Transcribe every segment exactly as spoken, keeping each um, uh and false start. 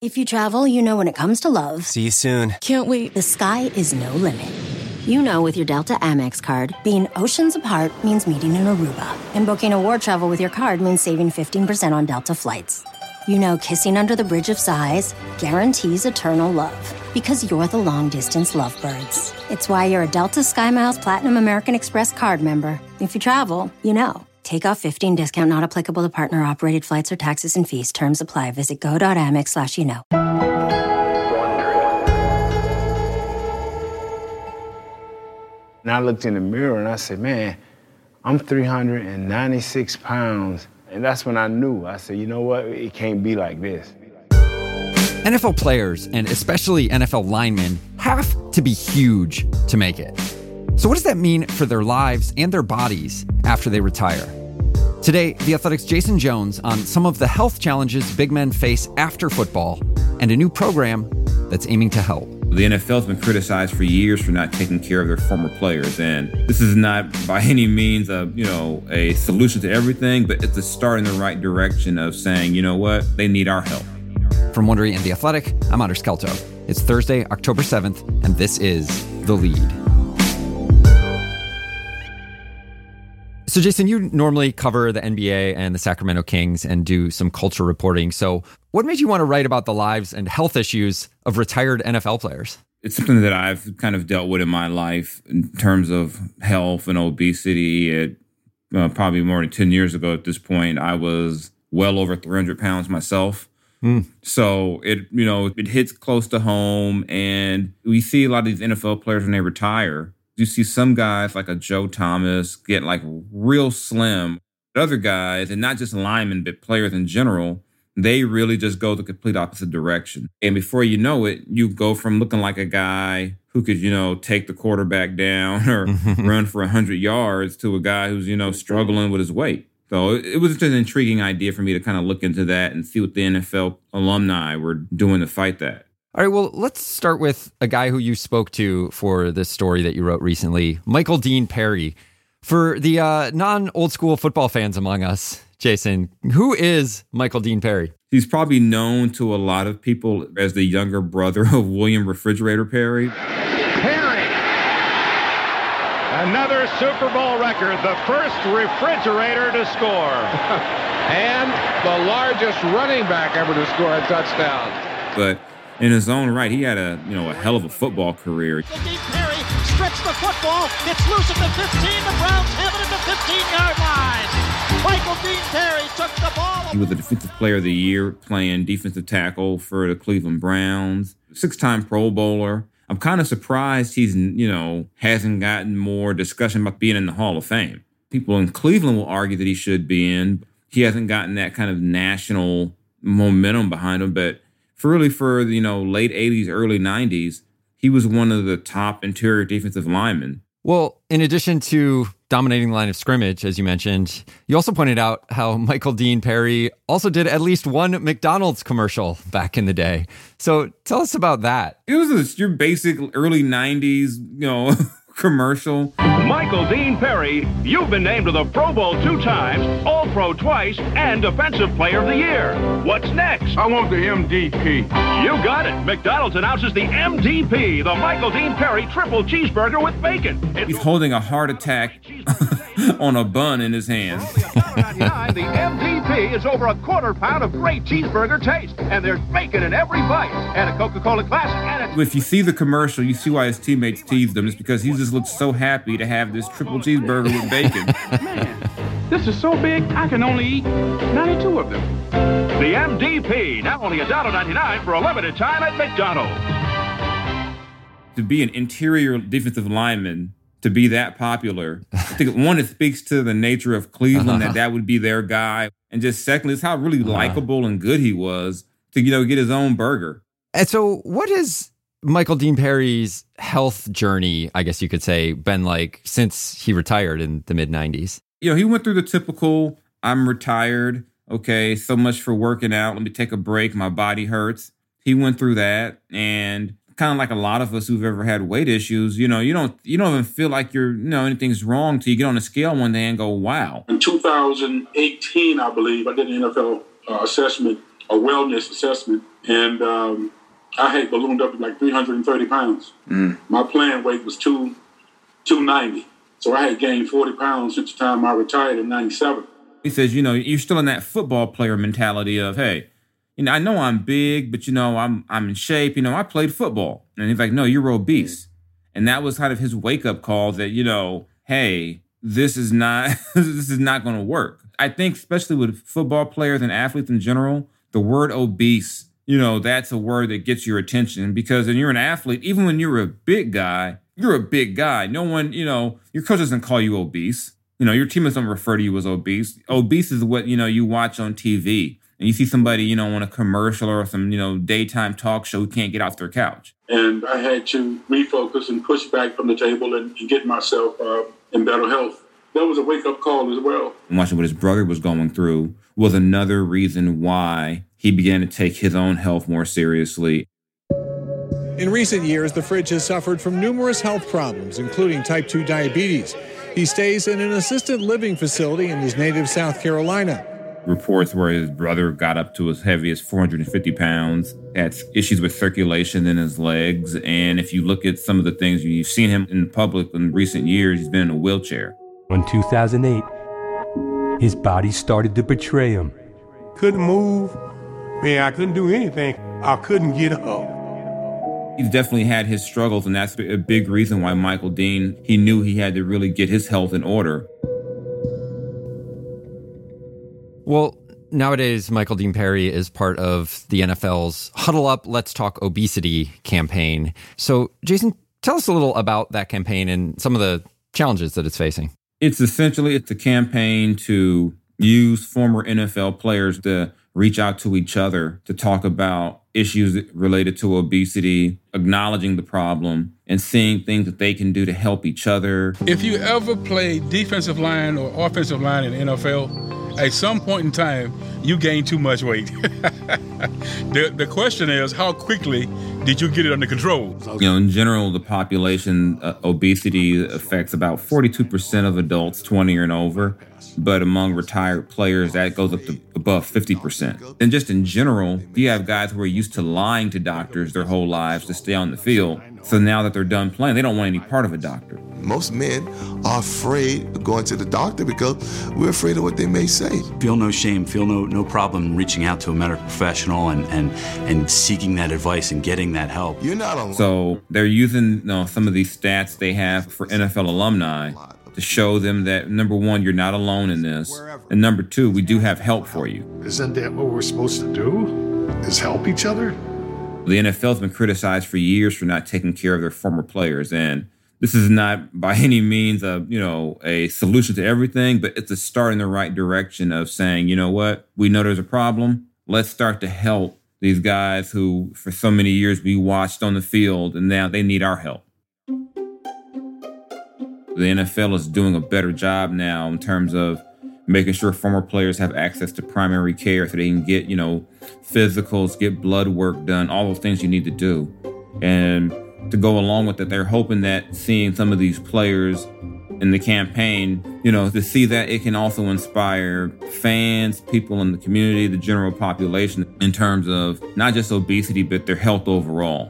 If you travel, you know when it comes to love. See you soon. Can't wait. The sky is no limit. You know with your Delta Amex card, being oceans apart means meeting in Aruba. And booking a war travel with your card means saving fifteen percent on Delta flights. You know kissing under the Bridge of Sighs guarantees eternal love. Because you're the long-distance lovebirds. It's why you're a Delta SkyMiles Platinum American Express card member. If you travel, you know. Take off fifteen discount not applicable to partner-operated flights or taxes and fees. Terms apply. Visit go.amex slash you know. And I looked in the mirror and I said, man, I'm three hundred ninety-six pounds. And that's when I knew. I said, you know what? It can't be like this. N F L players, and especially N F L linemen, have to be huge to make it. So what does that mean for their lives and their bodies after they retire? Today, The Athletic's Jason Jones on some of the health challenges big men face after football and a new program that's aiming to help. The N F L has been criticized for years for not taking care of their former players, and this is not by any means a, you know, a solution to everything, but it's a start in the right direction of saying, you know what, they need our help. From Wondery and The Athletic, I'm Anders Kelto. It's Thursday, October seventh, and this is The Lead. So, Jason, you normally cover the N B A and the Sacramento Kings and do some culture reporting. So what made you want to write about the lives and health issues of retired N F L players? It's something that I've kind of dealt with in my life in terms of health and obesity. It, uh, probably more than ten years ago at this point, I was well over three hundred pounds myself. Mm. So it, you know, it hits close to home, and we see a lot of these N F L players when they retire. You see some guys like a Joe Thomas get like real slim. Other guys, and not just linemen, but players in general, they really just go the complete opposite direction. And before you know it, you go from looking like a guy who could, you know, take the quarterback down or run for one hundred yards to a guy who's, you know, struggling with his weight. So it was just an intriguing idea for me to kind of look into that and see what the N F L alumni were doing to fight that. All right, well, let's start with a guy who you spoke to for this story that you wrote recently, Michael Dean Perry. For the uh, non-old school football fans among us, Jason, who is Michael Dean Perry? He's probably known to a lot of people as the younger brother of William Refrigerator Perry. Perry, another Super Bowl record, the first refrigerator to score. And the largest running back ever to score a touchdown. But in his own right, he had a, you know, a hell of a football career. Dean Perry stretched the football. It's loose at the fifteen. The Browns have it at the fifteen-yard line. Michael Dean Perry took the ball. He was the Defensive Player of the Year playing defensive tackle for the Cleveland Browns. Six-time Pro Bowler. I'm kind of surprised he's, you know, hasn't gotten more discussion about being in the Hall of Fame. People in Cleveland will argue that he should be in. He hasn't gotten that kind of national momentum behind him, but for really for, you know, late eighties, early nineties, he was one of the top interior defensive linemen. Well, in addition to dominating the line of scrimmage, as you mentioned, you also pointed out how Michael Dean Perry also did at least one McDonald's commercial back in the day. So tell us about that. It was a, your basic early nineties, you know, commercial. Michael Dean Perry, you've been named to the Pro Bowl two times, All-Pro twice, and Defensive Player of the Year. What's next? I want the M D P. You got it. McDonald's announces the M D P, the Michael Dean Perry triple cheeseburger with bacon. It's He's holding a heart attack on a bun in his hands. The M D P is over a quarter pound of great cheeseburger taste, and there's bacon in every bite, and a Coca-Cola Classic, and a... If you see the commercial, you see why his teammates teased him. It's because he just looks so happy to have this triple cheeseburger with bacon. Man, this is so big, I can only eat ninety-two of them. The M D P, now only one dollar ninety-nine for a limited time at McDonald's. To be an interior defensive lineman, to be that popular, I think one, it speaks to the nature of Cleveland, uh-huh. that that would be their guy. And just secondly, it's how really uh-huh. likable and good he was to, you know, get his own burger. And so what is Michael Dean Perry's health journey, I guess you could say, been like since he retired in the mid nineties? You know, he went through the typical, I'm retired. Okay, so much for working out. Let me take a break. My body hurts. He went through that, and kind of like a lot of us who've ever had weight issues, you know, you don't you don't even feel like you're, you know, anything's wrong till you get on a scale one day and go, wow. In two thousand eighteen, I believe, I did an N F L uh, assessment, a wellness assessment, And um, I had ballooned up to like three hundred thirty pounds. Mm. My playing weight was two, two ninety. So I had gained forty pounds since the time I retired in ninety-seven. He says, you know, you're still in that football player mentality of, hey, you know, I know I'm big, but, you know, I'm I'm in shape. You know, I played football. And he's like, no, you're obese. And that was kind of his wake-up call that, you know, hey, this is not this is not going to work. I think especially with football players and athletes in general, the word obese, you know, that's a word that gets your attention because when you're an athlete, even when you're a big guy, you're a big guy. No one, you know, your coach doesn't call you obese. You know, your teammates don't refer to you as obese. Obese is what, you know, you watch on T V and you see somebody, you know, on a commercial or some, you know, daytime talk show who can't get off their couch. And I had to refocus and push back from the table and, and get myself uh, in better health. That was a wake-up call as well. And watching what his brother was going through was another reason why he began to take his own health more seriously. In recent years, the Fridge has suffered from numerous health problems, including type two diabetes. He stays in an assisted living facility in his native South Carolina. Reports where his brother got up to as heavy as four hundred fifty pounds, had issues with circulation in his legs. And if you look at some of the things, you've seen him in public in recent years, he's been in a wheelchair. In two thousand eight, his body started to betray him. Couldn't move. Man, I couldn't do anything. I couldn't get up. He's definitely had his struggles, and that's a big reason why Michael Dean, he knew he had to really get his health in order. Well, nowadays, Michael Dean Perry is part of the N F L's Huddle Up, Let's Talk Obesity campaign. So, Jason, tell us a little about that campaign and some of the challenges that it's facing. It's essentially, it's a campaign to use former N F L players to reach out to each other to talk about issues related to obesity, acknowledging the problem, and seeing things that they can do to help each other. If you ever play defensive line or offensive line in the N F L, at some point in time, you gain too much weight. the, the question is, how quickly did you get it under control? You know, in general, the population, uh, obesity affects about forty-two percent of adults twenty and over. But among retired players, that goes up to above fifty percent. And just in general, you have guys who are used to lying to doctors their whole lives to stay on the field. So now that they're done playing, they don't want any part of a doctor. Most men are afraid of going to the doctor because we're afraid of what they may say. Feel no shame, feel no no problem reaching out to a medical professional and, and, and seeking that advice and getting that help. You're not alone. So they're using you know, some of these stats they have for N F L alumni to show them that, number one, you're not alone in this. And number two, we do have help for you. Isn't that what we're supposed to do? Is help each other? The N F L has been criticized for years for not taking care of their former players. And this is not by any means a, you know, a solution to everything, but it's a start in the right direction of saying, you know what, we know there's a problem. Let's start to help these guys who for so many years we watched on the field and now they need our help. The N F L is doing a better job now in terms of making sure former players have access to primary care so they can get, you know, physicals, get blood work done, all those things you need to do. And to go along with it, they're hoping that seeing some of these players in the campaign, you know, to see that it can also inspire fans, people in the community, the general population in terms of not just obesity, but their health overall.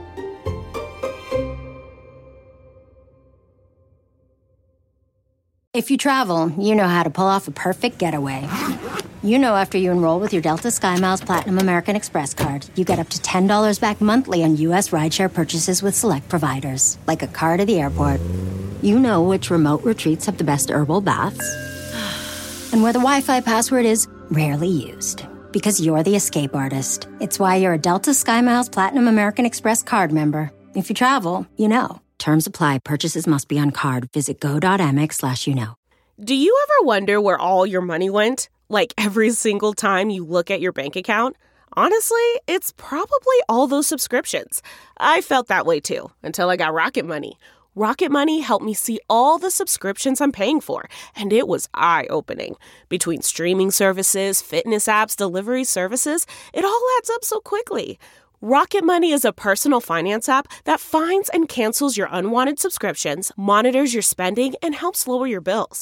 If you travel, you know how to pull off a perfect getaway. You know after you enroll with your Delta SkyMiles Platinum American Express card, you get up to ten dollars back monthly on U S rideshare purchases with select providers, like a car to the airport. You know which remote retreats have the best herbal baths, and where the Wi-Fi password is rarely used. Because you're the escape artist. It's why you're a Delta SkyMiles Platinum American Express card member. If you travel, you know. Terms apply. Purchases must be on card. Visit go.amex slash you know. Do you ever wonder where all your money went? Like every single time you look at your bank account? Honestly, it's probably all those subscriptions. I felt that way too, until I got Rocket Money. Rocket Money helped me see all the subscriptions I'm paying for, and it was eye-opening. Between streaming services, fitness apps, delivery services, it all adds up so quickly. Rocket Money is a personal finance app that finds and cancels your unwanted subscriptions, monitors your spending, and helps lower your bills.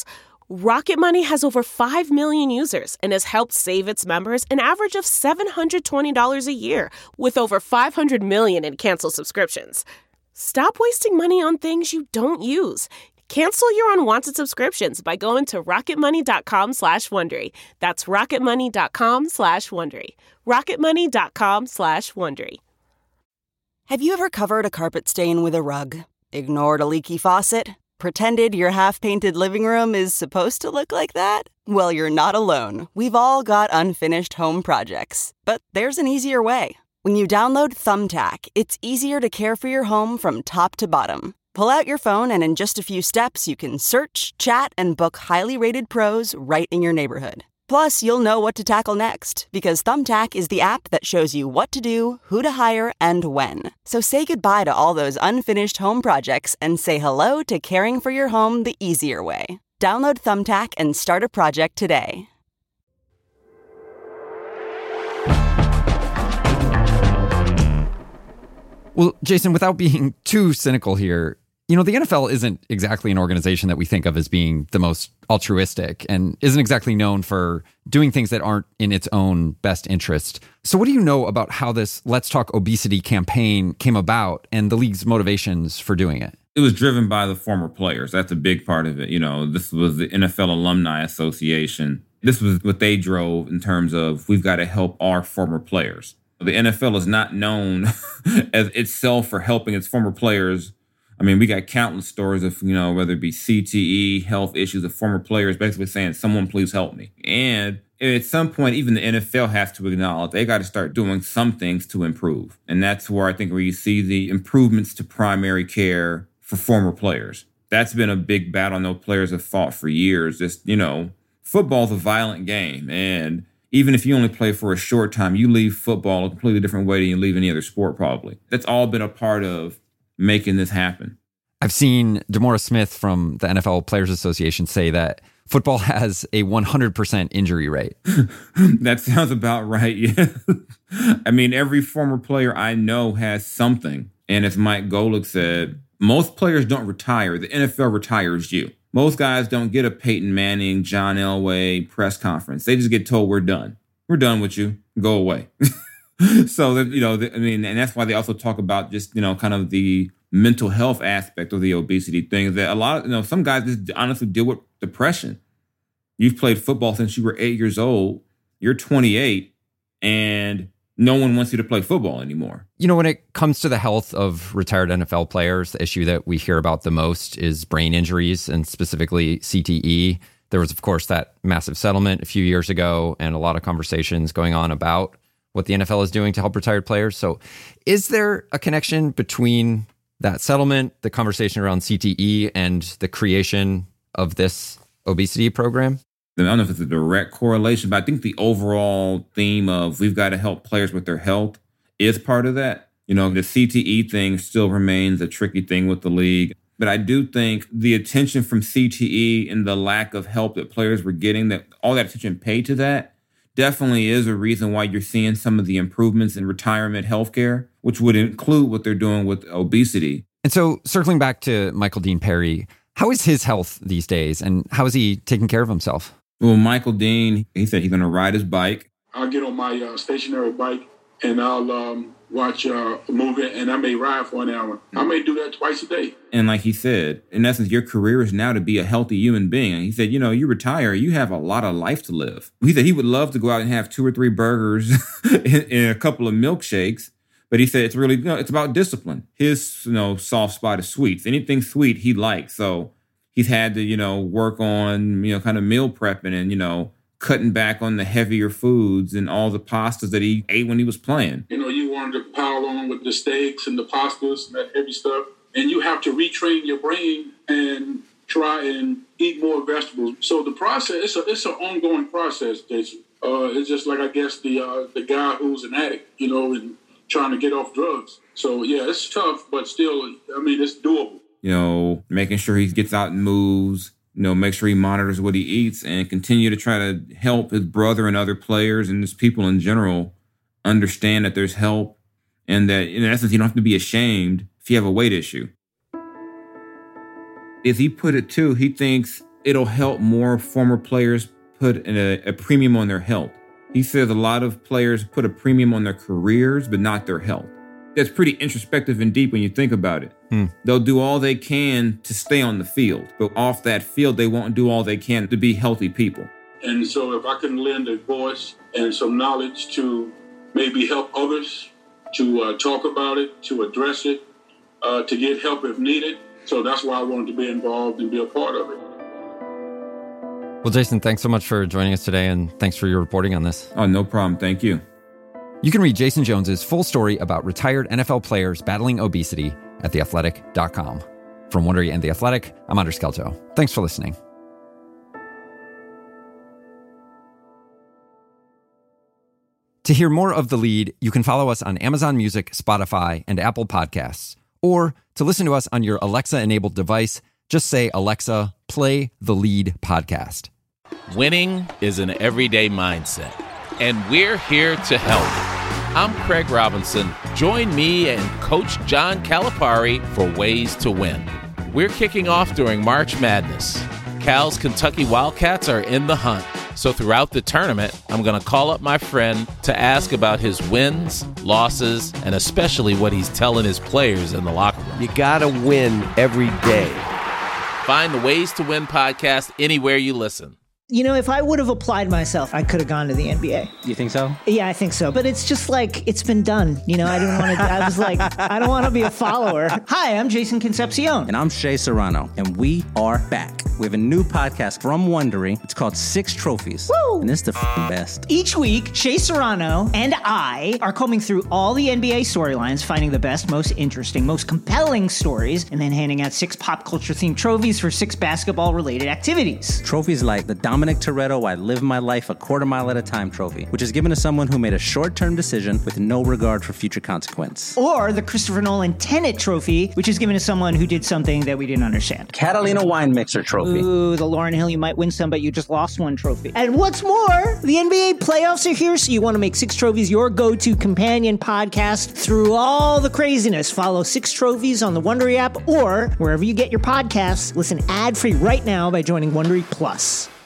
Rocket Money has over five million users and has helped save its members an average of seven hundred twenty dollars a year, with over five hundred million in canceled subscriptions. Stop wasting money on things you don't use. Cancel your unwanted subscriptions by going to rocketmoney.com slash Wondery. That's rocketmoney.com slash Wondery. rocketmoney.com slash Wondery. Have you ever covered a carpet stain with a rug? Ignored a leaky faucet? Pretended your half-painted living room is supposed to look like that? Well, you're not alone. We've all got unfinished home projects. But there's an easier way. When you download Thumbtack, it's easier to care for your home from top to bottom. Pull out your phone and in just a few steps, you can search, chat, and book highly rated pros right in your neighborhood. Plus, you'll know what to tackle next, because Thumbtack is the app that shows you what to do, who to hire, and when. So say goodbye to all those unfinished home projects and say hello to caring for your home the easier way. Download Thumbtack and start a project today. Well, Jason, without being too cynical here, you know, the N F L isn't exactly an organization that we think of as being the most altruistic and isn't exactly known for doing things that aren't in its own best interest. So what do you know about how this Let's Talk Obesity campaign came about and the league's motivations for doing it? It was driven by the former players. That's a big part of it. You know, this was the N F L Alumni Association. This was what they drove in terms of we've got to help our former players. The N F L is not known as itself for helping its former players. I mean, we got countless stories of, you know, whether it be C T E, health issues of former players basically saying, someone please help me. And at some point, even the N F L has to acknowledge they got to start doing some things to improve. And that's where I think where you see the improvements to primary care for former players. That's been a big battle. I know players have fought for years. Just, you know, football's a violent game. And even if you only play for a short time, you leave football a completely different way than you leave any other sport, probably. That's all been a part of making this happen. I've seen DeMaurice Smith from the N F L Players Association say that football has a one hundred percent injury rate. That sounds about right, yeah. I mean, every former player I know has something. And as Mike Golick said, most players don't retire. The N F L retires you. Most guys don't get a Peyton Manning, John Elway press conference. They just get told, we're done. We're done with you. Go away. So, that, you know, the, I mean, and that's why they also talk about just, you know, kind of the mental health aspect of the obesity thing. That a lot of, you know, some guys just honestly deal with depression. You've played football since you were eight years old. You're twenty-eight and no one wants you to play football anymore. You know, when it comes to the health of retired N F L players, the issue that we hear about the most is brain injuries and specifically C T E. There was, of course, that massive settlement a few years ago and a lot of conversations going on about what the N F L is doing to help retired players. So is there a connection between that settlement, the conversation around C T E, and the creation of this obesity program? I don't know if it's a direct correlation, but I think the overall theme of we've got to help players with their health is part of that. You know, the C T E thing still remains a tricky thing with the league. But I do think the attention from C T E and the lack of help that players were getting, that all that attention paid to that, definitely is a reason why you're seeing some of the improvements in retirement healthcare, which would include what they're doing with obesity. And so circling back to Michael Dean Perry, how is his health these days and how is he taking care of himself? Well, Michael Dean, he said he's going to ride his bike. I'll get on my uh, stationary bike and I'll um, watch uh, a movie and I may ride for an hour. I may do that twice a day. And like he said, in essence, your career is now to be a healthy human being. And he said, you know, you retire, you have a lot of life to live. He said he would love to go out and have two or three burgers and, and a couple of milkshakes. But he said it's really, you know, it's about discipline. His, you know, soft spot is sweets. Anything sweet he likes. So he's had to, you know, work on, you know, kind of meal prepping and, you know, cutting back on the heavier foods and all the pastas that he ate when he was playing. You know, you wanted to pile on with the steaks and the pastas and that heavy stuff. And you have to retrain your brain and try and eat more vegetables. So the process, it's, a, it's an ongoing process, Jason. Uh, it's just like, I guess, the uh, the guy who's an addict, you know, and trying to get off drugs. So, yeah, it's tough, but still, I mean, it's doable. You know, making sure he gets out and moves, you know, make sure he monitors what he eats and continue to try to help his brother and other players and just people in general understand that there's help and that, in essence, you don't have to be ashamed if you have a weight issue. As he put it, too, he thinks it'll help more former players put a, a premium on their health. He says a lot of players put a premium on their careers, but not their health. That's pretty introspective and deep when you think about it. Hmm. They'll do all they can to stay on the field, but off that field, they won't do all they can to be healthy people. And so if I can lend a voice and some knowledge to maybe help others to uh, talk about it, to address it, uh, to get help if needed. So that's why I wanted to be involved and be a part of it. Well, Jason, thanks so much for joining us today, and thanks for your reporting on this. Oh, no problem. Thank you. You can read Jason Jones's full story about retired N F L players battling obesity at the athletic dot com. From Wondery and The Athletic, I'm Andres Kelto. Thanks for listening. To hear more of The Lead, you can follow us on Amazon Music, Spotify, and Apple Podcasts. Or to listen to us on your Alexa-enabled device, just say, Alexa, play The Lead podcast. Winning is an everyday mindset, and we're here to help. I'm Craig Robinson. Join me and Coach John Calipari for Ways to Win. We're kicking off during March Madness. Cal's Kentucky Wildcats are in the hunt. So throughout the tournament, I'm going to call up my friend to ask about his wins, losses, and especially what he's telling his players in the locker room. You got to win every day. Find the Ways to Win podcast anywhere you listen. You know, if I would have applied myself, I could have gone to the N B A. You think so? Yeah, I think so. But it's just like, it's been done. You know, I didn't want to, I was like, I don't want to be a follower. Hi, I'm Jason Concepcion. And I'm Shea Serrano. And we are back. We have a new podcast from Wondery. It's called Six Trophies. Woo! And it's the f***ing best. Each week, Shea Serrano and I are combing through all the N B A storylines, finding the best, most interesting, most compelling stories, and then handing out six pop culture themed trophies for six basketball related activities. Trophies like the Dominic Toretto I Live My Life a Quarter Mile at a Time trophy, which is given to someone who made a short-term decision with no regard for future consequence. Or the Christopher Nolan Tenet trophy, which is given to someone who did something that we didn't understand. Catalina Wine Mixer trophy. Ooh, the Lauryn Hill You Might Win Some, but you just lost one trophy. And what's more, the N B A playoffs are here, so you want to make Six Trophies your go-to companion podcast through all the craziness. Follow Six Trophies on the Wondery app or wherever you get your podcasts. Listen ad-free right now by joining Wondery Plus.